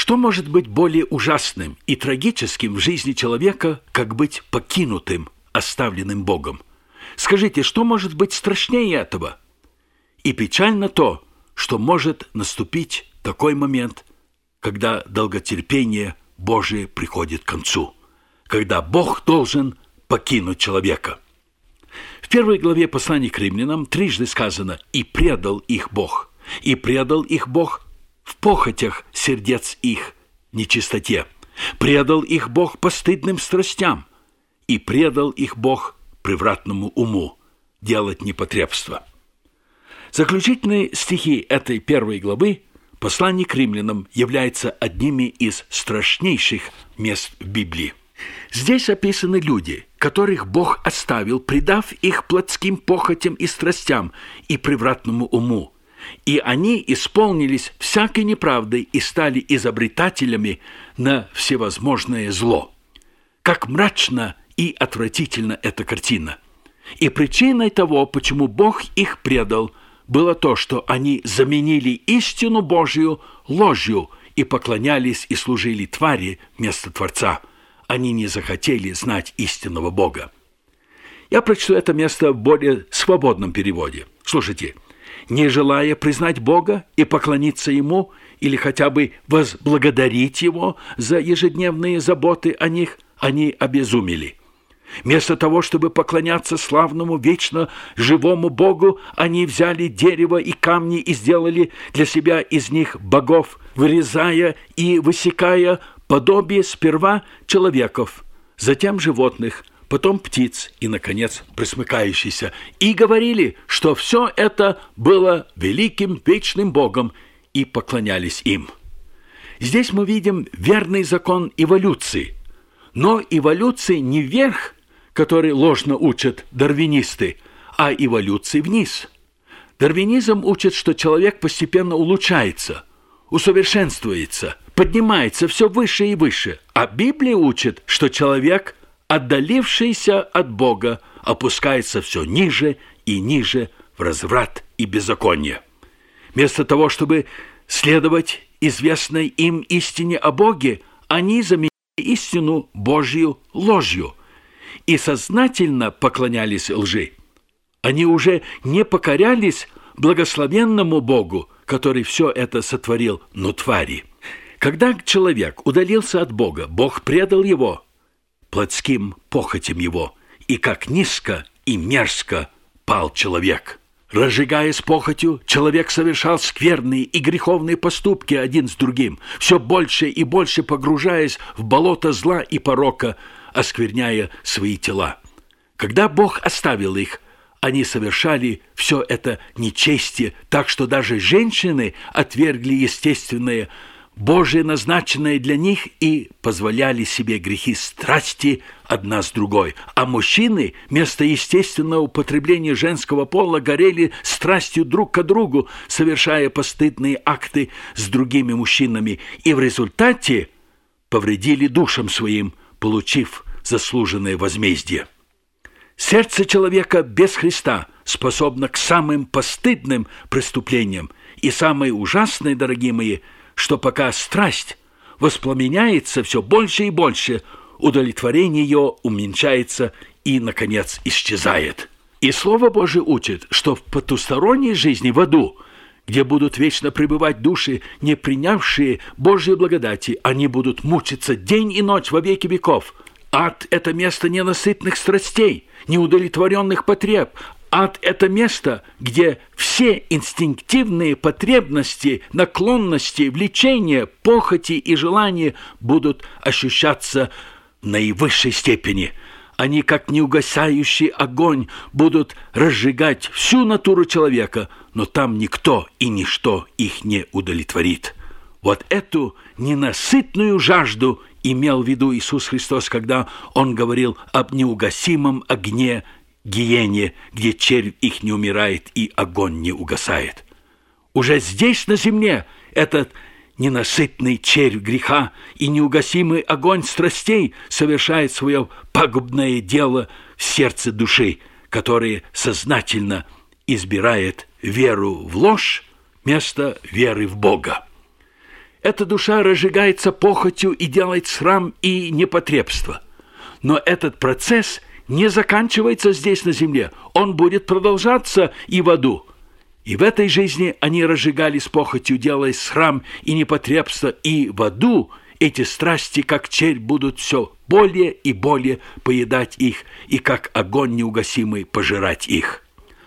Что может быть более ужасным и трагическим в жизни человека, как быть покинутым, оставленным Богом? Скажите, что может быть страшнее этого? И печально то, что может наступить такой момент, когда долготерпение Божие приходит к концу, когда Бог должен покинуть человека. В 1 главе послания к римлянам трижды сказано «И предал их Бог», «И предал их Бог в похотях сердец их нечистоте, предал их Бог постыдным страстям, и предал их Бог превратному уму делать непотребство». Заключительные стихи этой 1 главы послания к римлянам являются одними из страшнейших мест в Библии. Здесь описаны люди, которых Бог оставил, предав их плотским похотям и страстям и превратному уму. И они исполнились всякой неправдой и стали изобретателями на всевозможное зло. Как мрачна и отвратительна эта картина. И причиной того, почему Бог их предал, было то, что они заменили истину Божию ложью и поклонялись и служили твари вместо Творца. Они не захотели знать истинного Бога. Я прочту это место в более свободном переводе. Слушайте. «Не желая признать Бога и поклониться Ему, или хотя бы возблагодарить Его за ежедневные заботы о них, они обезумели. Вместо того, чтобы поклоняться славному, вечно живому Богу, они взяли дерево и камни и сделали для себя из них богов, вырезая и высекая подобие сперва человеков, затем животных, потом птиц и, наконец, пресмыкающийся, и говорили, что все это было великим вечным Богом, и поклонялись им». Здесь мы видим верный закон эволюции. Но эволюции не вверх, который ложно учат дарвинисты, а эволюции вниз. Дарвинизм учит, что человек постепенно улучшается, усовершенствуется, поднимается все выше и выше, а Библия учит, что человек, отдалившийся от Бога, опускается все ниже и ниже в разврат и беззаконие. Вместо того, чтобы следовать известной им истине о Боге, они заменили истину Божью ложью и сознательно поклонялись лжи. Они уже не покорялись благословенному Богу, который все это сотворил, но твари. Когда человек удалился от Бога, Бог предал его плотским похотям его, и как низко и мерзко пал человек. Разжигаясь похотью, человек совершал скверные и греховные поступки один с другим, все больше и больше погружаясь в болото зла и порока, оскверняя свои тела. Когда Бог оставил их, они совершали все это нечестие, так что даже женщины отвергли естественное, Божие назначенное для них и позволяли себе грехи страсти одна с другой. А мужчины вместо естественного употребления женского пола горели страстью друг к другу, совершая постыдные акты с другими мужчинами, и в результате повредили душам своим, получив заслуженное возмездие. Сердце человека без Христа способно к самым постыдным преступлениям, и самое ужасное, дорогие мои, что пока страсть воспламеняется все больше и больше, удовлетворение ее уменьшается и, наконец, исчезает. И Слово Божие учит, что в потусторонней жизни в аду, где будут вечно пребывать души, не принявшие Божьей благодати, они будут мучиться день и ночь во веки веков. Ад – это место ненасытных страстей, неудовлетворенных потреб. Ад – это место, где все инстинктивные потребности, наклонности, влечения, похоти и желания будут ощущаться в наивысшей степени. Они, как неугасающий огонь, будут разжигать всю натуру человека, но там никто и ничто их не удовлетворит. Вот эту ненасытную жажду имел в виду Иисус Христос, когда Он говорил об неугасимом огне гиене, где червь их не умирает и огонь не угасает. Уже здесь, на земле, этот ненасытный червь греха и неугасимый огонь страстей совершает свое пагубное дело в сердце души, которое сознательно избирает веру в ложь вместо веры в Бога. эта душа разжигается похотью и делает срам и непотребство. Но этот процесс не заканчивается здесь на земле, он будет продолжаться и в аду. И в этой жизни они разжигались похотью, делая срам и непотребство, и в аду эти страсти, как червь, будут все более и более поедать их, и как огонь неугасимый пожирать их.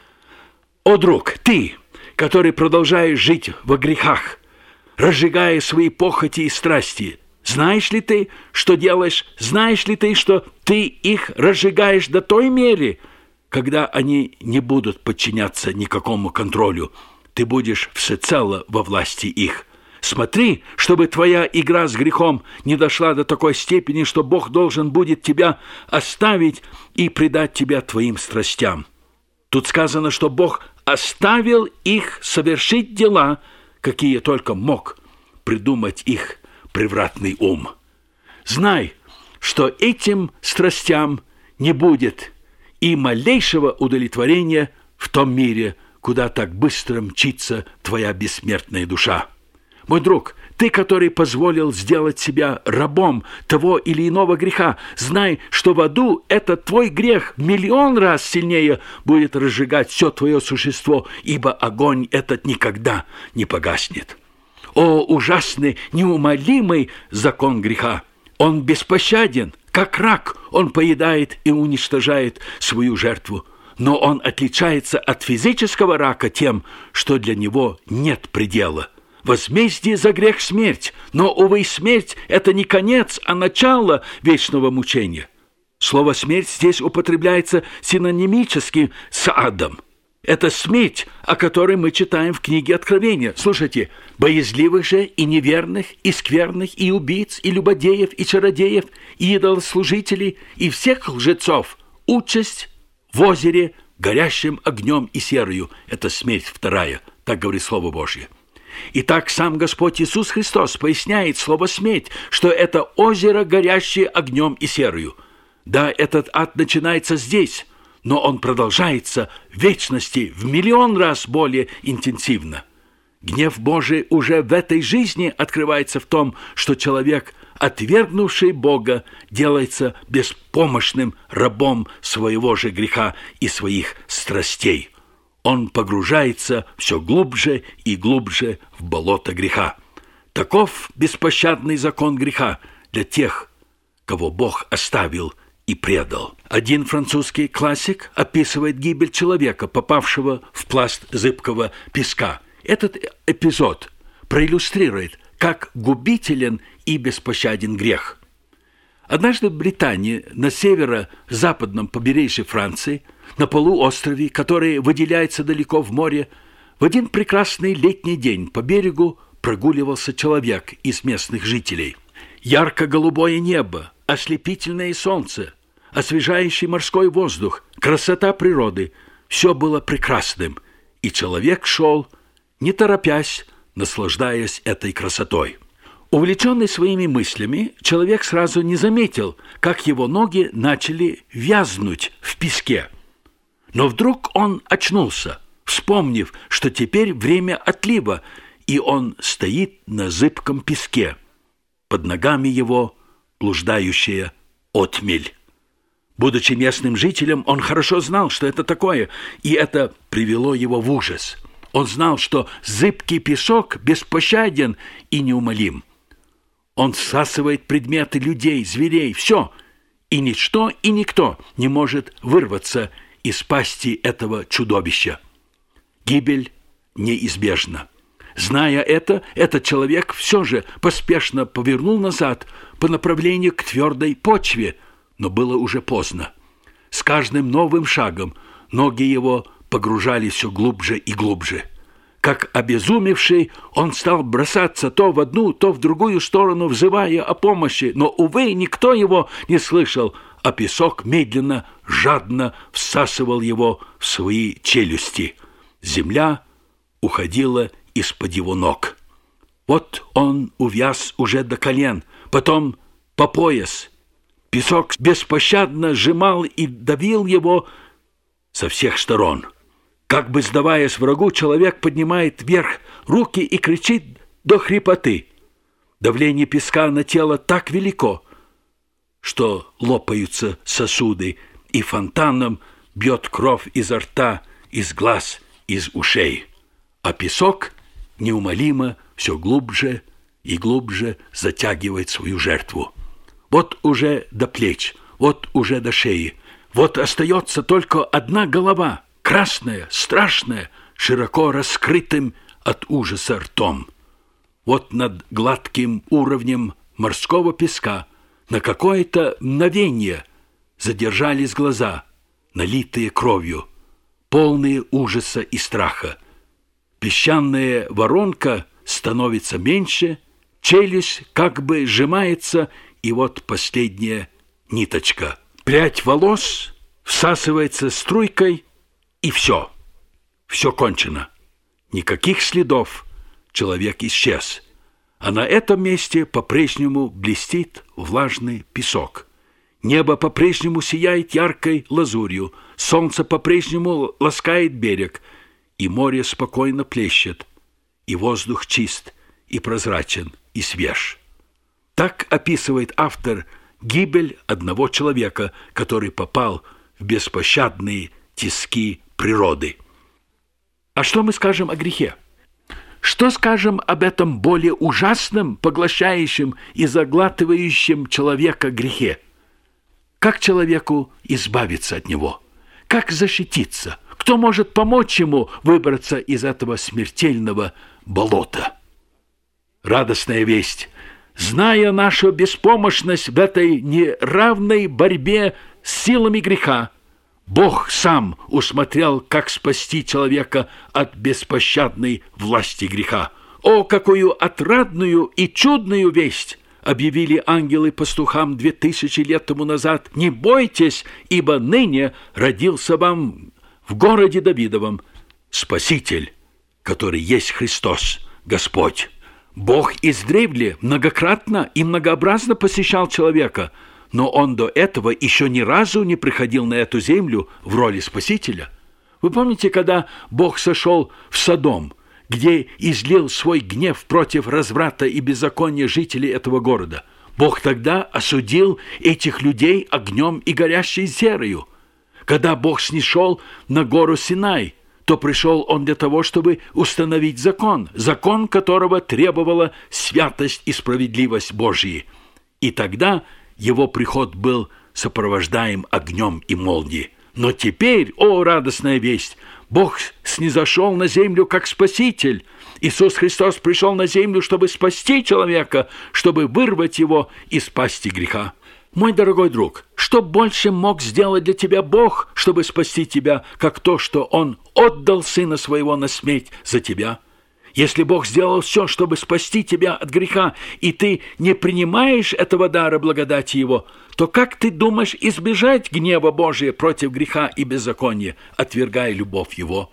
О, друг, ты, который продолжаешь жить во грехах, разжигая свои похоти и страсти, знаешь ли ты, что делаешь? Знаешь ли ты, что ты их разжигаешь до той мере, когда они не будут подчиняться никакому контролю? Ты будешь всецело во власти их. Смотри, чтобы твоя игра с грехом не дошла до такой степени, что Бог должен будет тебя оставить и предать тебя твоим страстям. Тут сказано, что Бог оставил их совершить дела, какие только мог придумать их превратный ум. Знай, что этим страстям не будет и малейшего удовлетворения в том мире, куда так быстро мчится твоя бессмертная душа. Мой друг, ты, который позволил сделать себя рабом того или иного греха, знай, что в аду этот твой грех в миллион раз сильнее будет разжигать все твое существо, ибо огонь этот никогда не погаснет. О, ужасный, неумолимый закон греха! Он беспощаден, как рак, он поедает и уничтожает свою жертву. Но он отличается от физического рака тем, что для него нет предела. Возмездие за грех – смерть, но, увы, смерть – это не конец, а начало вечного мучения. Слово «смерть» здесь употребляется синонимически с адом. Это смерть, о которой мы читаем в книге Откровения. Слушайте, боязливых же и неверных, и скверных, и убийц, и любодеев, и чародеев, и идолослужителей, и всех лжецов участь в озере, горящим огнем и серою. Это смерть вторая, так говорит Слово Божье. Итак, сам Господь Иисус Христос поясняет слово «смерть», что это озеро, горящее огнем и серою. Да, этот ад начинается здесь, но он продолжается в вечности в миллион раз более интенсивно. Гнев Божий уже в этой жизни открывается в том, что человек, отвергнувший Бога, делается беспомощным рабом своего же греха и своих страстей. Он погружается все глубже и глубже в болото греха. Таков беспощадный закон греха для тех, кого Бог оставил и предал. Один французский классик описывает гибель человека, попавшего в пласт зыбкого песка. Этот эпизод проиллюстрирует, как губителен и беспощаден грех. Однажды в Британии, на северо-западном побережье Франции, на полуострове, который выделяется далеко в море, в один прекрасный летний день по берегу прогуливался человек из местных жителей. Ярко-голубое небо, ослепительное солнце, освежающий морской воздух, красота природы – все было прекрасным, и человек шел, не торопясь, наслаждаясь этой красотой. Увлеченный своими мыслями, человек сразу не заметил, как его ноги начали вязнуть в песке. Но вдруг он очнулся, вспомнив, что теперь время отлива, и он стоит на зыбком песке. Под ногами его блуждающая отмель. Будучи местным жителем, он хорошо знал, что это такое, и это привело его в ужас. Он знал, что зыбкий песок беспощаден и неумолим. Он всасывает предметы людей, зверей, все, и ничто и никто не может вырваться из пасти этого чудовища. Гибель неизбежна. Зная это, этот человек все же поспешно повернул назад по направлению к твердой почве, но было уже поздно. С каждым новым шагом ноги его погружались все глубже и глубже. Как обезумевший, он стал бросаться то в одну, то в другую сторону, взывая о помощи, но, увы, никто его не слышал, а песок медленно, жадно всасывал его в свои челюсти. Земля уходила из-под его ног. Вот он увяз уже до колен, потом по пояс. Песок беспощадно сжимал и давил его со всех сторон. Как бы сдаваясь врагу, человек поднимает вверх руки и кричит до хрипоты: Давление песка на тело так велико, что лопаются сосуды, и фонтаном бьет кровь изо рта, из глаз, из ушей. А песок неумолимо все глубже и глубже затягивает свою жертву. Вот уже до плеч, вот уже до шеи. Вот остается только одна голова, красная, страшная, широко раскрытым от ужаса ртом. Вот над гладким уровнем морского песка на какое-то мгновение задержались глаза, налитые кровью, полные ужаса и страха. Песчаная воронка становится меньше, челюсть как бы сжимается, и вот последняя ниточка. Прядь волос всасывается струйкой, и все кончено. Никаких следов, человек исчез. А на этом месте по-прежнему блестит влажный песок. Небо по-прежнему сияет яркой лазурью, солнце по-прежнему ласкает берег, и море спокойно плещет, и воздух чист, и прозрачен, и свеж. Так описывает автор гибель одного человека, который попал в беспощадные тиски природы. А что мы скажем о грехе? Что скажем об этом более ужасном, поглощающем и заглатывающем человека грехе? Как человеку избавиться от него? Как защититься? Кто может помочь ему выбраться из этого смертельного болота? Радостная весть. Зная нашу беспомощность в этой неравной борьбе с силами греха, Бог сам усмотрел, как спасти человека от беспощадной власти греха. О, какую отрадную и чудную весть объявили ангелы пастухам 2000 лет тому назад! Не бойтесь, ибо ныне родился вам в городе Давидовом Спаситель, который есть Христос, Господь. Бог издревле многократно и многообразно посещал человека, но он до этого еще ни разу не приходил на эту землю в роли Спасителя. Вы помните, когда Бог сошел в Содом, где излил свой гнев против разврата и беззакония жителей этого города? Бог тогда осудил этих людей огнем и горящей серою. Когда Бог снишел на гору Синай, то пришел Он для того, чтобы установить закон, которого требовала святость и справедливость Божьи. И тогда Его приход был сопровождаем огнем и молнией. Но теперь, о, радостная весть, Бог снизошел на землю как Спаситель. Иисус Христос пришел на землю, чтобы спасти человека, чтобы вырвать его из пасти греха. Мой дорогой друг, что больше мог сделать для тебя Бог, чтобы спасти тебя, как то, что Он отдал Сына Своего на смерть за тебя? Если Бог сделал все, чтобы спасти тебя от греха, и ты не принимаешь этого дара благодати Его, то как ты думаешь избежать гнева Божия против греха и беззакония, отвергая любовь Его?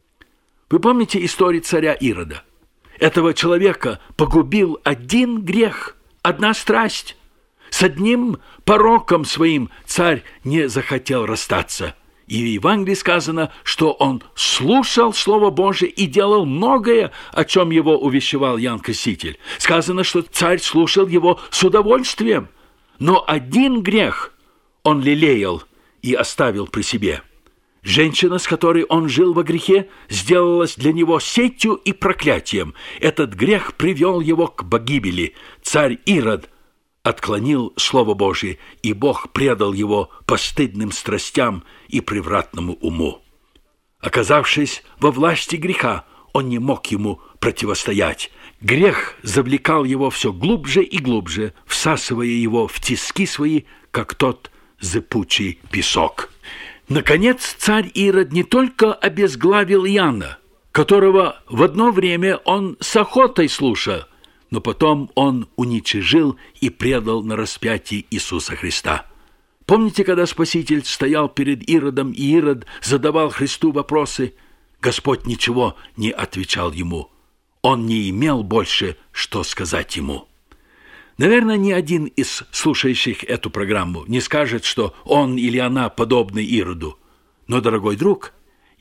Вы помните историю царя Ирода? Этого человека погубил один грех, одна страсть. С одним пороком своим царь не захотел расстаться. И в Евангелии сказано, что он слушал Слово Божие и делал многое, о чем его увещевал Иоанн Креститель. Сказано, что царь слушал его с удовольствием, но один грех он лелеял и оставил при себе. Женщина, с которой он жил во грехе, сделалась для него сетью и проклятием. Этот грех привел его к погибели. Царь Ирод отклонил Слово Божие, и Бог предал его постыдным страстям и превратному уму. Оказавшись во власти греха, он не мог ему противостоять. Грех завлекал его все глубже и глубже, всасывая его в тиски свои, как тот зыбучий песок. Наконец, царь Ирод не только обезглавил Иоанна, которого в одно время он с охотой слушал, но потом он уничижил и предал на распятие Иисуса Христа. Помните, когда Спаситель стоял перед Иродом, и Ирод задавал Христу вопросы? Господь ничего не отвечал ему. Он не имел больше, что сказать ему. Наверное, ни один из слушающих эту программу не скажет, что он или она подобны Ироду. Но, дорогой друг,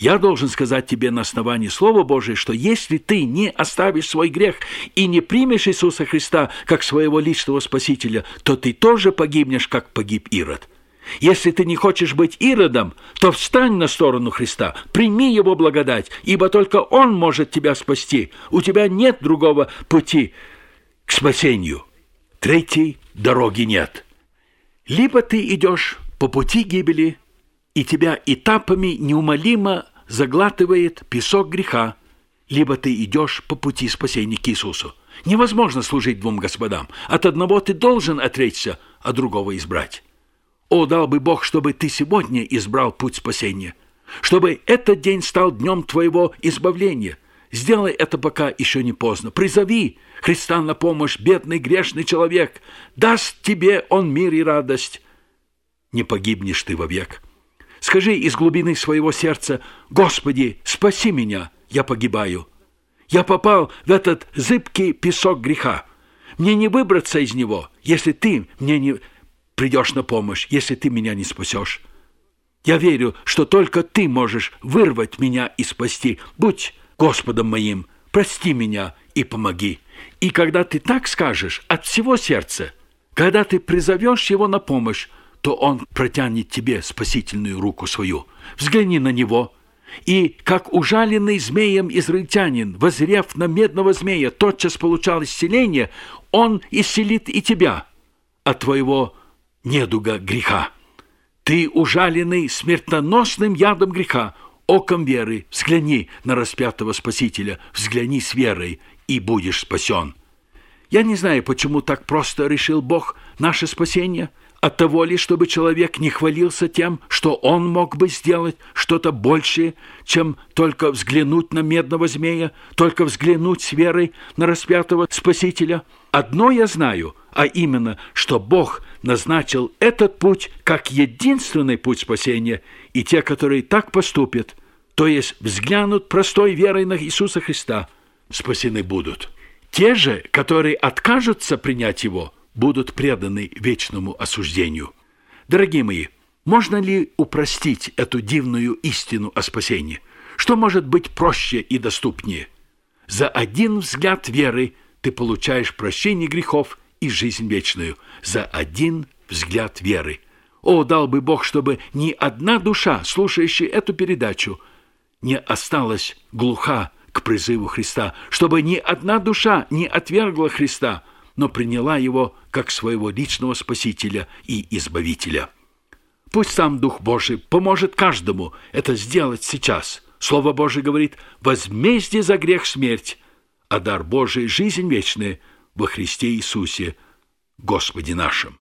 Я должен сказать тебе на основании Слова Божия, что если ты не оставишь свой грех и не примешь Иисуса Христа как своего личного Спасителя, то ты тоже погибнешь, как погиб Ирод. Если ты не хочешь быть Иродом, то встань на сторону Христа, прими Его благодать, ибо только Он может тебя спасти. У тебя нет другого пути к спасению. Третьей дороги нет. Либо ты идешь по пути гибели, и тебя этапами неумолимо заглатывает песок греха, либо ты идешь по пути спасения к Иисусу. Невозможно служить двум господам. От одного ты должен отречься, а другого избрать. О, дал бы Бог, чтобы ты сегодня избрал путь спасения, чтобы этот день стал днем твоего избавления. Сделай это, пока еще не поздно. Призови Христа на помощь, бедный грешный человек. Даст тебе Он мир и радость. Не погибнешь ты вовек. Скажи из глубины своего сердца: «Господи, спаси меня, я погибаю. Я попал в этот зыбкий песок греха. Мне не выбраться из него, если ты мне не придешь на помощь, если ты меня не спасешь. Я верю, что только ты можешь вырвать меня и спасти. Будь Господом моим, прости меня и помоги». И когда ты так скажешь от всего сердца, когда ты призовешь Его на помощь, то Он протянет тебе спасительную руку свою. Взгляни на Него, и, как ужаленный змеем израильтянин, воззрев на медного змея, тотчас получал исцеление, Он исцелит и тебя от твоего недуга греха. Ты, ужаленный смертоносным ядом греха, оком веры взгляни на распятого Спасителя, взгляни с верой, и будешь спасен. Я не знаю, почему так просто решил Бог наше спасение. От того ли, чтобы человек не хвалился тем, что он мог бы сделать что-то большее, чем только взглянуть на медного змея, только взглянуть с верой на распятого Спасителя? Одно я знаю, а именно, что Бог назначил этот путь как единственный путь спасения, и те, которые так поступят, то есть взглянут простой верой на Иисуса Христа, спасены будут. Те же, которые откажутся принять Его, будут преданы вечному осуждению. Дорогие мои, можно ли упростить эту дивную истину о спасении? Что может быть проще и доступнее? За один взгляд веры ты получаешь прощение грехов и жизнь вечную. За один взгляд веры. О, дал бы Бог, чтобы ни одна душа, слушающая эту передачу, не осталась глуха к призыву Христа, чтобы ни одна душа не отвергла Христа, но приняла Его как своего личного Спасителя и Избавителя. Пусть сам Дух Божий поможет каждому это сделать сейчас. Слово Божие говорит: «Возмездие за грех — смерть, а дар Божий — жизнь вечная во Христе Иисусе, Господе нашим».